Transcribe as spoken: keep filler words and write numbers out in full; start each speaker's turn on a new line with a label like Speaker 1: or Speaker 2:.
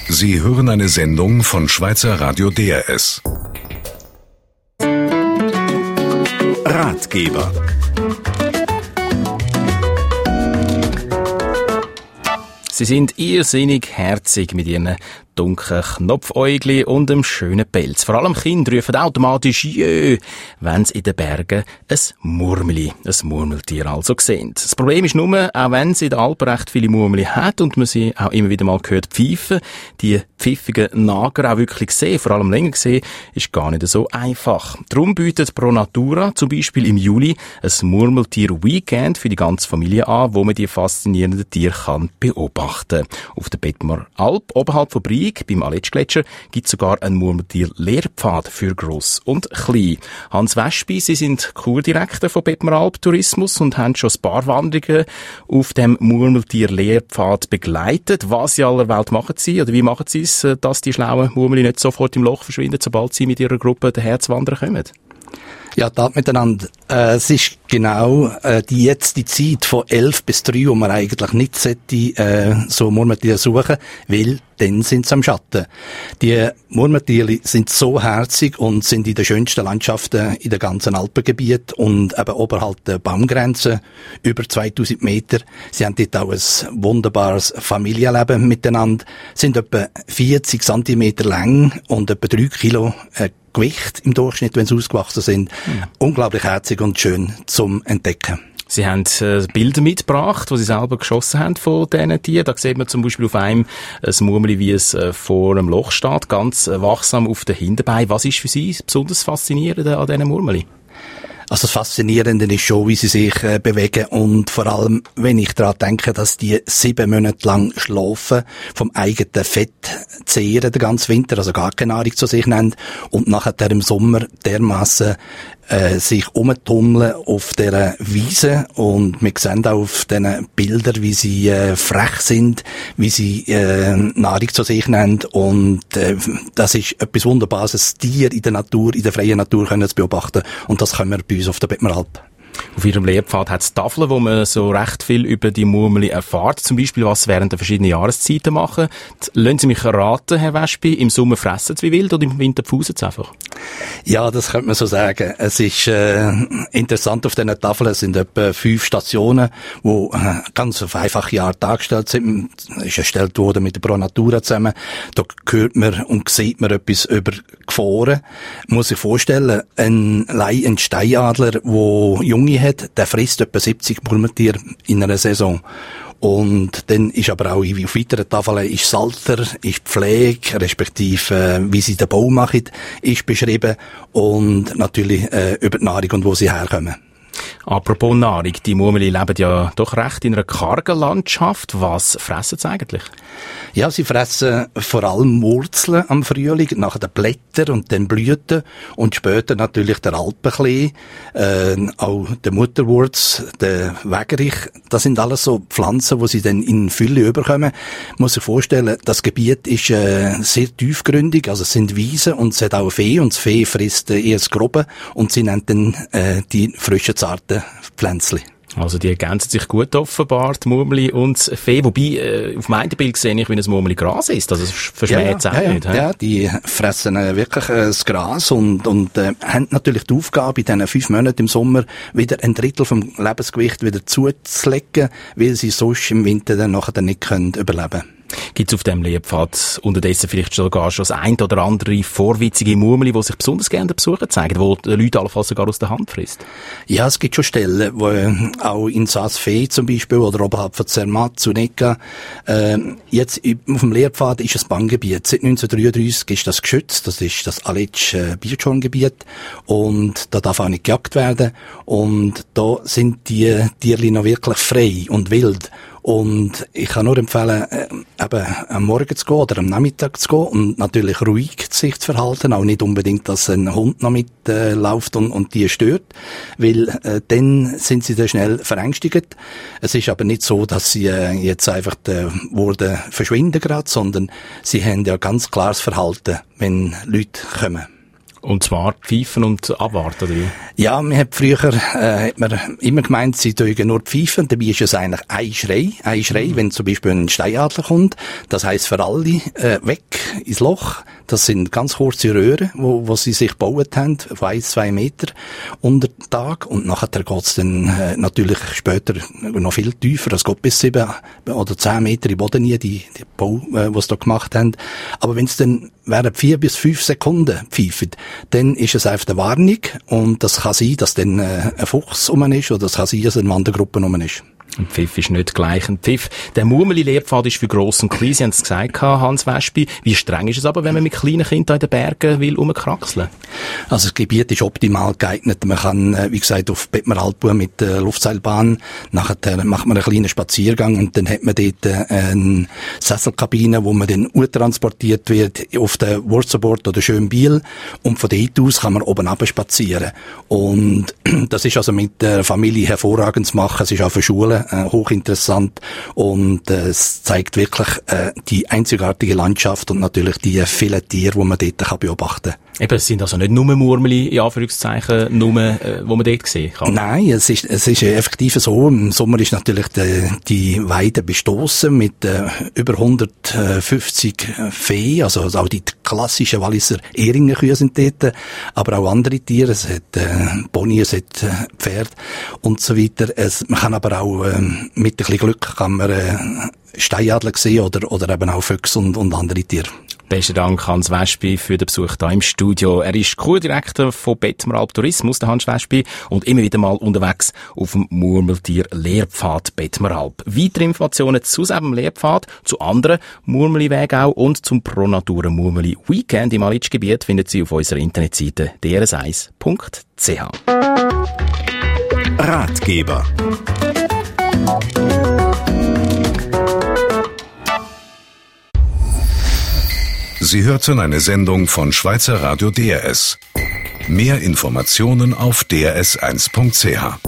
Speaker 1: Sie hören eine Sendung von Schweizer Radio D R S. Ratgeber.
Speaker 2: Sie sind irrsinnig herzig mit ihren dunklen Knopfäugli und einem schönen Pelz. Vor allem Kinder rufen automatisch «Jö», wenn sie in den Bergen ein Murmeli, ein Murmeltier also sehen. Das Problem ist nur, auch wenn sie in den Alpen recht viele Murmeli hat und man sie auch immer wieder mal hört pfeifen, die pfiffigen Nager auch wirklich sehen, vor allem länger sehen, ist gar nicht so einfach. Darum bietet Pro Natura zum Beispiel im Juli ein Murmeltier-Weekend für die ganze Familie an, wo man die faszinierenden Tiere kann beobachten. Auf der Bettmer Alp, oberhalb von Brieg, beim Aletschgletscher, gibt es sogar einen Murmeltier-Lehrpfad für Gross und Klein. Hans Wespi, Sie sind Kurdirektor von Bettmer Alp Tourismus und haben schon ein paar Wanderungen auf dem Murmeltier-Lehrpfad begleitet. Was in aller Welt machen Sie oder wie machen Sie es, dass die schlauen Murmeli nicht sofort im Loch verschwinden, sobald Sie mit Ihrer Gruppe daher zu wandern kommen?
Speaker 3: Ja, da miteinander. Äh, es ist genau äh, die jetzt die Zeit von elf bis drei, wo man eigentlich nicht sollte, äh, so Murmeltiere suchen, weil dann sind sie am Schatten. Die Murmeltiere sind so herzig und sind in den schönsten Landschaften in der ganzen Alpengebiet und eben oberhalb der Baumgrenze über zweitausend Meter. Sie haben dort auch ein wunderbares Familienleben miteinander, sind etwa vierzig Zentimeter lang und etwa drei Kilo äh, Gewicht im Durchschnitt, wenn sie ausgewachsen sind. Mhm. Unglaublich herzig und schön zum Entdecken.
Speaker 2: Sie haben äh, Bilder mitgebracht, die Sie selber geschossen haben von diesen Tieren. Da sieht man zum Beispiel auf einem ein Murmeli, wie es äh, vor einem Loch steht, ganz äh, wachsam auf den Hinterbeinen. Was ist für Sie besonders faszinierend an diesen Murmeli?
Speaker 3: Also das Faszinierende ist schon, wie sie sich äh, bewegen und vor allem, wenn ich daran denke, dass die sieben Monate lang schlafen, vom eigenen Fett zehren den ganzen Winter, also gar keine Nahrung zu sich nehmen und nachher im Sommer dermassen äh, sich umtummeln auf dieser Wiese und wir sehen auch auf diesen Bildern, wie sie äh, frech sind, wie sie äh, Nahrung zu sich nehmen und äh, das ist etwas Wunderbares, ein Tier in der Natur, in der freien Natur können zu beobachten und das können wir bei uns auf der Bettmer Alp.
Speaker 2: Auf Ihrem Lehrpfad hat es Tafeln, wo man so recht viel über die Murmeli erfährt. Zum Beispiel, was sie während der verschiedenen Jahreszeiten machen. Lassen Sie mich raten, Herr Wespi, im Sommer fressen sie wie wild oder im Winter pfusen sie einfach?
Speaker 3: Ja, das könnte man so sagen. Es ist äh, interessant, auf diesen Tafeln sind etwa fünf Stationen, die äh, ganz auf einfache Art dargestellt sind. Ist erstellt worden mit der Pro Natura zusammen. Da hört man und sieht man etwas über Gefahren. Man muss sich vorstellen, ein Lai, ein Steinadler, der Junge hat, der frisst etwa siebzig Murmeltiere in einer Saison. Und dann ist aber auch wie auf weiteren Tafeln ist Salter, ist Pflege, respektive äh, wie sie den Bau machen, ist beschrieben und natürlich äh, über die Nahrung und wo sie herkommen.
Speaker 2: Apropos Nahrung, die Murmeli leben ja doch recht in einer kargen Landschaft. Was fressen sie eigentlich?
Speaker 3: Ja, sie fressen vor allem Wurzeln am Frühling, nachher den Blätter und den Blüten und später natürlich der Alpenklee, äh, auch der Mutterwurz, der Wegerich. Das sind alles so Pflanzen, die sie dann in Fülle überkommen. Man muss sich vorstellen, das Gebiet ist äh, sehr tiefgründig, also es sind Wiesen und es hat auch Vieh und das Vieh frisst äh, eher das Grobe und sie nennt dann äh, die frischen, zarten Pflänzchen.
Speaker 2: Also die ergänzen sich gut offenbar, die Murmeli und das Vieh. Wobei, äh, auf meinem Bild sehe ich, wie ein Murmeli Gras ist. Also das verschmäht es
Speaker 3: ja,
Speaker 2: auch
Speaker 3: ja,
Speaker 2: nicht.
Speaker 3: Ja, ja, die fressen äh, wirklich äh, das Gras und, und äh, haben natürlich die Aufgabe, in diesen fünf Monaten im Sommer wieder ein Drittel vom Lebensgewicht wieder zuzulegen, weil sie sonst im Winter dann nachher dann nicht können überleben können.
Speaker 2: Gibt es auf dem Lehrpfad unterdessen vielleicht sogar schon das ein oder andere vorwitzige Murmeli, die sich besonders gerne den Besuchern zeigen, wo die Leute allenfalls sogar aus der Hand frisst?
Speaker 3: Ja, es gibt schon Stellen, wo äh, auch in Saas-Fee zum Beispiel oder oberhalb von Zermatt, Zuneka, äh, jetzt auf dem Lehrpfad ist ein Banngebiet. Seit neunzehnhundertdreiunddreissig ist das geschützt, das ist das Aletsch-Bierschorngebiet und da darf auch nicht gejagt werden und da sind die Tiere noch wirklich frei und wild. Und ich kann nur empfehlen, äh, eben am Morgen zu gehen oder am Nachmittag zu gehen und natürlich ruhig sich zu verhalten, auch nicht unbedingt, dass ein Hund noch mit äh, läuft und, und die stört, weil äh, dann sind sie dann schnell verängstigt. Es ist aber nicht so, dass sie äh, jetzt einfach äh, Worte verschwinden gerade, sondern sie haben ja ganz klares Verhalten, wenn Leute kommen.
Speaker 2: Und zwar pfeifen und abwarten, oder wie?
Speaker 3: Ja, man hat früher, äh, hat man immer gemeint, sie dürfen nur pfeifen. Dabei ist es eigentlich ein Schrei. Ein Schrei, mhm. wenn zum Beispiel ein Steinadler kommt. Das heisst für alle, äh, weg ins Loch. Das sind ganz kurze Röhren, wo, wo sie sich gebaut haben, von ein, zwei Meter unter Tag. Und nachher geht's dann, äh, natürlich später noch viel tiefer. Das geht bis sieben oder zehn Meter im Boden nie, die, die Bau, äh, was sie da gemacht haben. Aber wenn es dann während vier bis fünf Sekunden pfeifen, dann ist es einfach eine Warnung. Und das kann sein, dass dann äh, ein Fuchs rum ist, oder das kann sein, dass eine Wandergruppe rum ist.
Speaker 2: Ein Pfiff ist nicht gleich ein Pfiff. Der Murmeli-Lehrpfad ist für Gross und Klein, Sie haben es gesagt, Hans Wespi. Wie streng ist es aber, wenn man mit kleinen Kindern in den Bergen will rumkraxeln?
Speaker 3: Also das Gebiet ist optimal geeignet. Man kann, wie gesagt, auf Bettmeralpur mit der Luftseilbahn, nachher macht man einen kleinen Spaziergang und dann hat man dort eine Sesselkabine, wo man dann transportiert wird auf der Wurzelbord oder Schönbiel, und von dort aus kann man oben runter spazieren. Und das ist also mit der Familie hervorragend zu machen. Es ist auch für Schulen äh, hochinteressant, und äh, es zeigt wirklich äh, die einzigartige Landschaft und natürlich die vielen Tiere, die man dort kann beobachten kann.
Speaker 2: Eben, es sind also nicht nur Murmeli, in Anführungszeichen, nur, äh, wo man dort sehen kann.
Speaker 3: Nein, es ist, es ist effektiv so. Im Sommer ist natürlich die, die Weide bestossen mit äh, über hundertfünfzig Vieh, also auch die klassischen Walliser Ehringenkühe sind dort, aber auch andere Tiere. Es hat äh, Pony, es hat äh, Pferd und so weiter. Es, man kann aber auch äh, mit ein bisschen Glück kann man äh, Steinadler sehen oder, oder eben auch Füchse und, und andere Tiere.
Speaker 2: Besten Dank, Hans Wespi, für den Besuch hier im Studio. Er ist Kurdirektor von Bettmeralp Tourismus, der Hans Wespi, und immer wieder mal unterwegs auf dem Murmeltier-Lehrpfad Bettmeralp. Weitere Informationen zu diesem Lehrpfad, zu anderen Murmeli-Wegen auch und zum Pro Natura Murmeli Weekend im Alitsch-Gebiet finden Sie auf unserer Internetseite d r s eins punkt c h.
Speaker 1: Ratgeber. Sie hörten eine Sendung von Schweizer Radio D R S. Mehr Informationen auf d r s eins punkt c h.